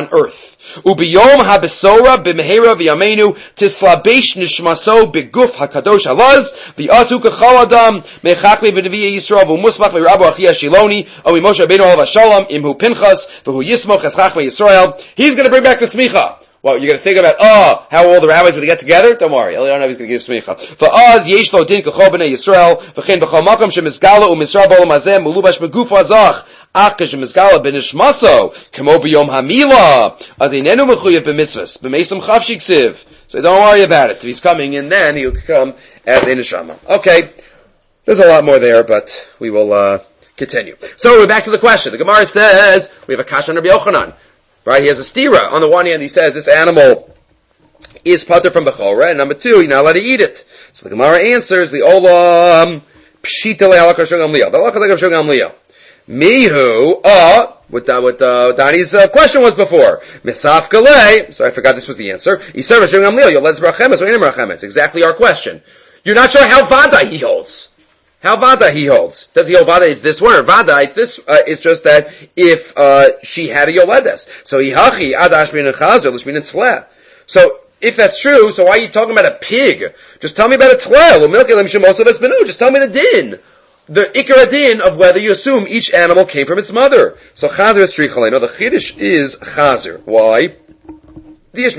Ubiyom habesora b'mehera v'yameinu tislabesh nishmaso b'guf hakadosh halaz v'asu k'chal adam mechakli v'neviya Yisrael v'musmach v'rabu achia shiloni o Moshe Rabbeinu alav hashalom imhu Pinchas v'hu yismoch eschach v'Yisrael. He's going to bring back the smicha. Well, you're going to think about, how all the rabbis are going to get together? Don't worry. Eliyahu Navi is going to give smicha. V'az yesh lo din k'chol b'nei Yisrael v'chein b'chol makom shemizgala u'misra b'olam hazeh mulubash b'gufo azach. Ach k'shemizgala b'nishmaso k'mo b'yom hamila az inenu mechuyev b'mitzvahs b'meisam chavshi ksiv. So don't worry about it. If he's coming in, then he'll come as a neshama. Okay. There's a lot more there, but we will continue. So we're back to the question. The Gemara says we have a kasha on Rabbi Yochanan. Right, he has a stira. On the one hand, he says this animal is patur from bechora, and number two, you're not allowed to eat it. So the Gemara answers the olam pshita le'alach Rav Gamliel. Le'alach Rav Gamliel. Mihu what Donnie's question was before. Misaf galei. Sorry, I forgot this was the answer. Yisrael Rav Gamliel. Yoledz brachemes or inim brachemes. Exactly our question. You're not sure how vada he holds. How vada he holds? Does he hold vada? It's this one, or vada? It's this. It's just that if she had a yoledes, so hihachi ad ashmin and chazer l'shmin and tzleh. So if that's true, so why are you talking about a pig? Just tell me about a tzleh. Just tell me the din, the ikar din of whether you assume each animal came from its mother. So chazer is tzrichalei. No, the chiddush is chazer. Why? If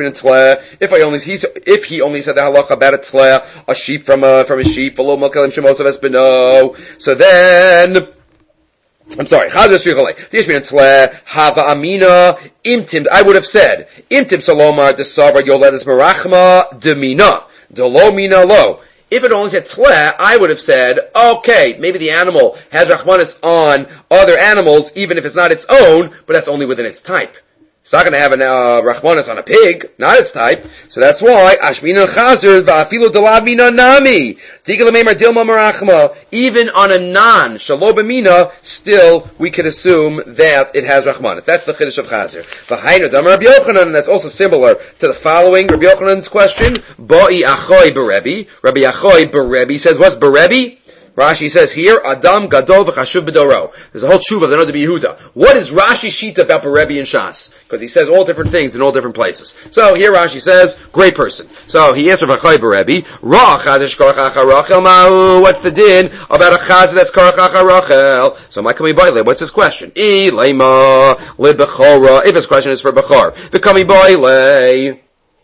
he only said the halacha about a tzleh, a sheep from a sheep, so then, I'm sorry, I would have said, imtim salomar desavra yoledes barachma demina, delo mina lo. If it only said tzleh, I would have said, okay, maybe the animal has rachmanis on other animals, even if it's not its own, but that's only within its type. It's not going to have a rachmanis on a pig, not its type. So that's why ashmin and chazer va'afilu delav mina nami tigel meimer dilma marachma. Even on a non shalo b'mina, still we could assume that it has rachmanis. That's the chiddush of chazer. V'hainu dam Rabbi Yochanan, and that's also similar to the following Rabbi Yochanan's question. Ba'i achoy berebi. Rabbi achoy berebi says, what's berebi? Rashi says here, Adam Gadol v'chashuv b'doro. There's a whole tshuva of the Noda Yehuda. What is Rashi's shita about Rebbe and Shas? Because he says all different things in all different places. So here Rashi says, great person. So he answered V'chai Rebbe, Ra chazish korach acha Rachel mahu. What's the din about a chazir that's korach acha Rachel? So my kami boile, what's his question? I leima le bechora. If his question is for bechor, the kami boile.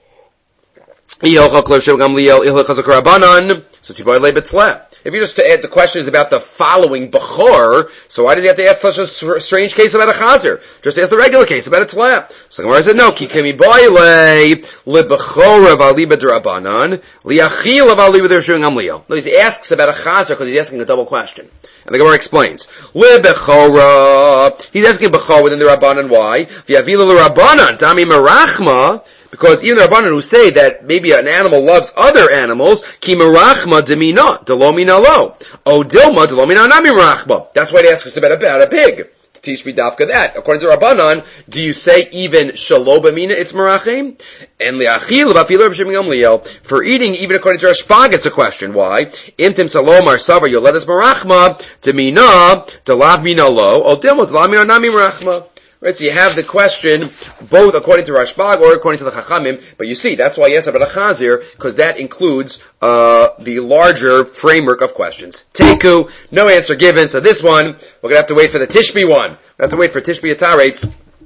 So tiboy le betzleh. If you just to add the question is about the following Bechor, so why does he have to ask such a strange case about a Chazer? Just ask the regular case about a Tleh. So Gemara said, no, ki kemi boile, le Bechor of aliba d'Rabbanan, liachil of aliba d'Rishon Gamliel. No, he asks about a Chazer because he's asking a double question. And the Gemara explains, le Bechora, he's asking Bechor within the Rabbanan, why? V'yavila le Rabbanan, dami merachma, because even the Rabbanan who say that maybe an animal loves other animals, ki merachma demina, delomina lo. O dilma, delomina nami merachma. That's why they ask us about a pig. To teach me dafka that. According to Rabbanan, do you say even shalobamina it's merachim? And liachil v'afilu b'shem gamliel. For eating, even according to Rashbag, it's a question. Why? Intim salomar savar yoledas merachma, demina, delav mina lo. O dilma, delav mina nami merachma. Right, so you have the question both according to Rashbag or according to the Chachamim, but you see, that's why yes about a Chazir, because that includes the larger framework of questions. Teku, no answer given, so this one, we're going to have to wait for the Tishbi one. We'll have to wait for Tishbi Ataretz,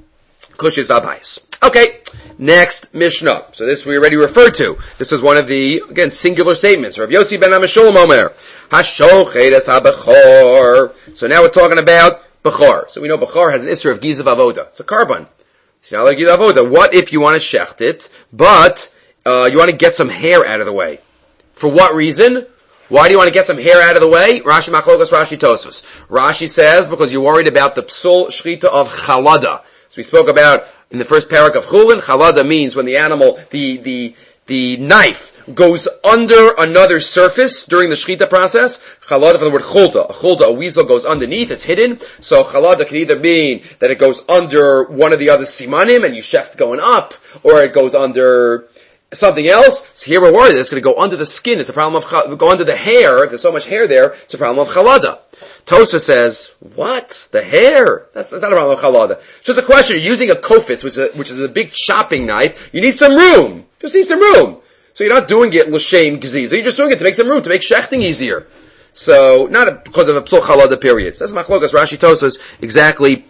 Kushis Vabais. Okay, next Mishnah. So this we already referred to. This is one of the, again, singular statements. Rav Yossi ben Amishulem Omer, Hashochet es ha-bechor. So now we're talking about Bechor. So we know Bechor has an Isser of Gizav Avoda. It's a carbon. It's not like Gizav Avoda. What if you want to shecht it, but you want to get some hair out of the way? For what reason? Why do you want to get some hair out of the way? Rashi Machlokas, Rashi Tosfos. Rashi says because you're worried about the psul shchita of Chalada. So we spoke about in the first parak of Chulin. Chalada means when the animal, the knife goes under another surface during the shechita process. Chalada for the word chulta. A weasel goes underneath, it's hidden. So chalada can either mean that it goes under one of the other simanim and you shecht going up, or it goes under something else. So here we're worried that it's going to go under the skin. It's a problem of go under the hair. If there's so much hair there, it's a problem of chalada. Tosa says, what? The hair? That's not a problem of chalada. So it's a question, you're using a kofitz, which is a big chopping knife. You need some room. Just need some room. So you're not doing it l'shem gziza. You're just doing it to make some room, to make shechting easier. So, not because of a psul chalada period. So that's machlokas Rashi Tosas exactly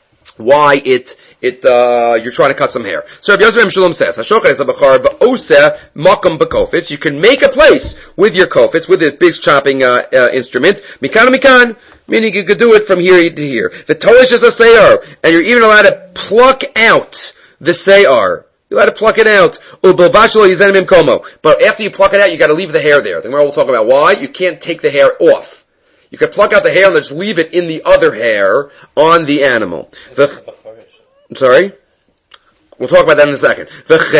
why you're trying to cut some hair. So Rabbi Yosef Shalom says, Hashochet es ha-bechor v'oseh makam b'kofitz. You can make a place with your kofitz, with this big chopping instrument. Mikan mikan, meaning you could do it from here to here. The toish is a seyar, and you're even allowed to pluck out the seyar. You're allowed to pluck it out. But after you pluck it out, you got to leave the hair there. The Gemara will talk about why. You can't take the hair off. You can pluck out the hair and just leave it in the other hair on the animal. I'm sorry? We'll talk about that in a second.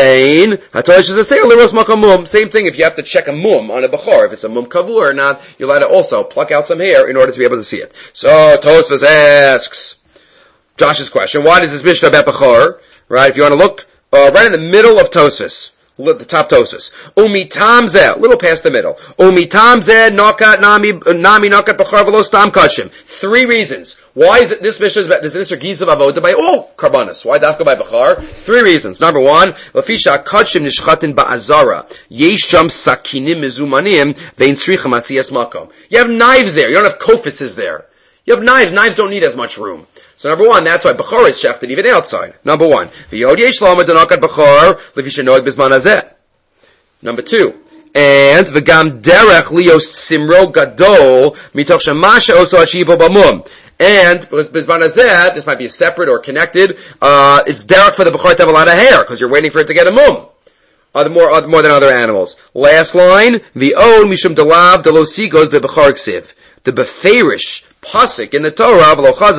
Same thing if you have to check a mum on a bechor. If it's a mum kavur or not, you're allowed to also pluck out some hair in order to be able to see it. So Tosfos asks Josh's question, why does this Mishnah about bechor? Right, if you want to look, right in the middle of Tosfos, the top Tosfos. Umitam zeh, a little past the middle. Umitam zeh nokat nami nokat b'char v'lo stam kashim. 3 reasons. Why is it this Mishnah is this Isser Gizav Avoda by all karbanos? Why dafka by b'char? 3 reasons. Number 1, lafisha kashim nishchatin ba'azara yesh jam sakinim mizumanim vein tzricham asiyas makom. You have knives there. You don't have kofitzes there. You have knives. Knives don't need as much room. So number 1, that's why Bechor is shechted even outside. Number 1. Number 2. And v'gam derech lios simro gadol mitoch shemasha oso hashibo b'mum. And because bizman hazeh, this might be separate or connected. It's derech for the Bechor to have a lot of hair because you're waiting for it to get a mum. More than other animals. Last line. V'on mishum delav delosigos beBechor ksiv. The Beferish pasuk in the Torah,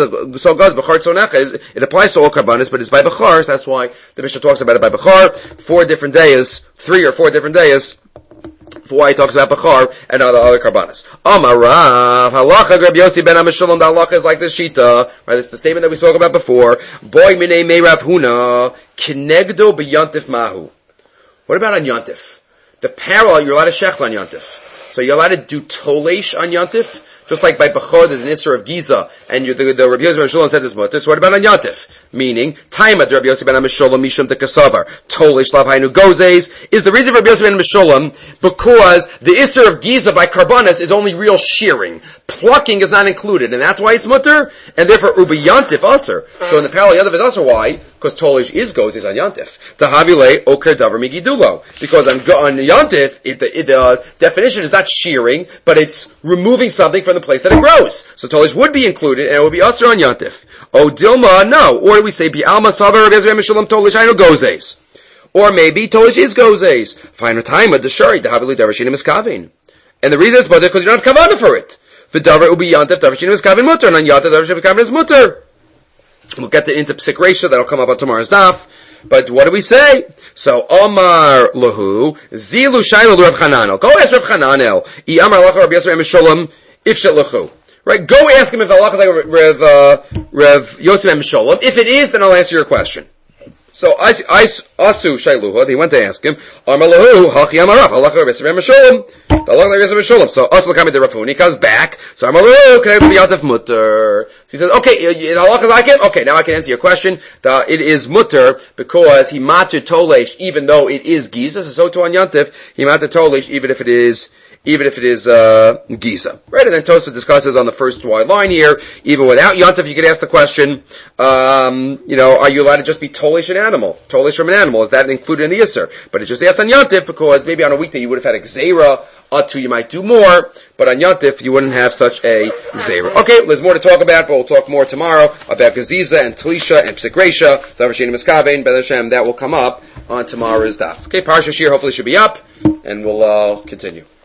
it applies to all karbanis, but it's by Bechor, so that's why the Mishnah talks about it by Bechor. 4 different days, 3 or 4 different days, for why he talks about Bechor and other karbanis. Amarav, halacha Rabbi Yossi ben Amishulem, the halacha is like this shita, right? It's the statement that we spoke about before. Boy minei mei Rav Huna, kinegdo b'yantif mahu. What about on Yantif? The parallel, you're allowed to shecht on Yantif. So So you're allowed to do tolesh on Yantif, just like by Bechor there's an Isser of Giza, and the Rabbi Yosef ben Shalom says it's mutter. So what about on Yantif? Meaning, Taima the Rabbi Yosef ben Shalom mishum de kasavar tolesh lav hainu gozes is the reason for Rabbi Yosef ben Shalom because the Isser of Giza by Karbanas is only real shearing. Plucking is not included, and that's why it's mutter, and therefore Uba Yantif Aser. So in the parallel Yantif is Aser, why? Because tolesh is gozes on Yantif. Tahavile oker davar migidulo. Because on Yantif, the definition is not shearing, but it's removing something from the place that it grows. So tolesh would be included, and it would be Aser on Yantif. Oh, Dilma, no. Or do we say, Bi alma savar Rabbi Yosef ben Shalom tolesh hainu gozes. Or maybe tolesh is gozes. Final time at the shari, tahavile davar shinim iskavin. And the reason it's mutter because you don't have kavanah for it. V'davar ubi Yantif davar shinim iskavin mutter, and on Yantif davar shinim iskavin is mutter. We'll get into Psik Reisha, that'll come up on tomorrow's daf. But what do we say? So, Omar Lahu, Zilu Shaila Rav Chananel. Go ask Rav Chananel. I Amar Lacha Rabbi Yosef ben Shalom, Ifshet Lahu. Right? Go ask him if Allah is like Rav Yosef ben Shalom. If it is, then I'll answer your question. So, Asu Shailuha, he went to ask him, Amar Lahu, Hachi Amarav, Allah Rabbi Yosef ben Shalom. So Asla Kami de Rafuni comes back. So Amalu, can I be out of mutter? So he says, okay, in halachas I can? Okay, now I can answer your question. It is mutter because he matter tolesh even though it is giza. So to on Yantif, he matter tolesh even if it is giza. Right? And then Tosafot discusses on the first wide line here, even without Yantif, you could ask the question, are you allowed to just be tolesh an animal? Tolesh from an animal, is that included in the Yisr? But it just asks on Yantif because maybe on a weekday you would have had a Gzeira, Atu, you might do more, but on Yantif, you wouldn't have such a Gzeira. Okay, there's more to talk about, but we'll talk more tomorrow about Gaziza and Talisha and Psik Reisha, Davar Shein Miskavein, B'ez Hashem, that will come up on tomorrow's daf. Okay, Parsha Shir hopefully should be up, and we'll continue.